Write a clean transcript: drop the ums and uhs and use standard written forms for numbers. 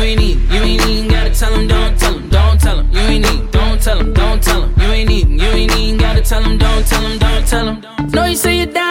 You ain't even gotta tell him, don't tell him, don't tell him. You ain't even, don't tell him, don't tell him. You ain't even gotta tell him, don't tell him, don't tell him. No, you say you're down.